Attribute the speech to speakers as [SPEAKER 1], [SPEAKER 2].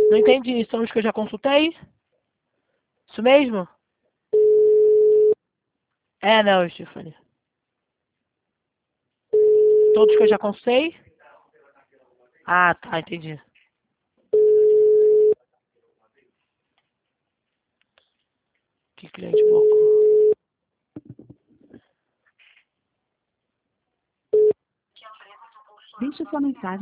[SPEAKER 1] Não entendi. São os que eu já consultei? Isso mesmo? É, não, Stephanie. Todos que eu já consultei? Ah, tá, entendi. Que cliente pouco.
[SPEAKER 2] Deixe sua mensagem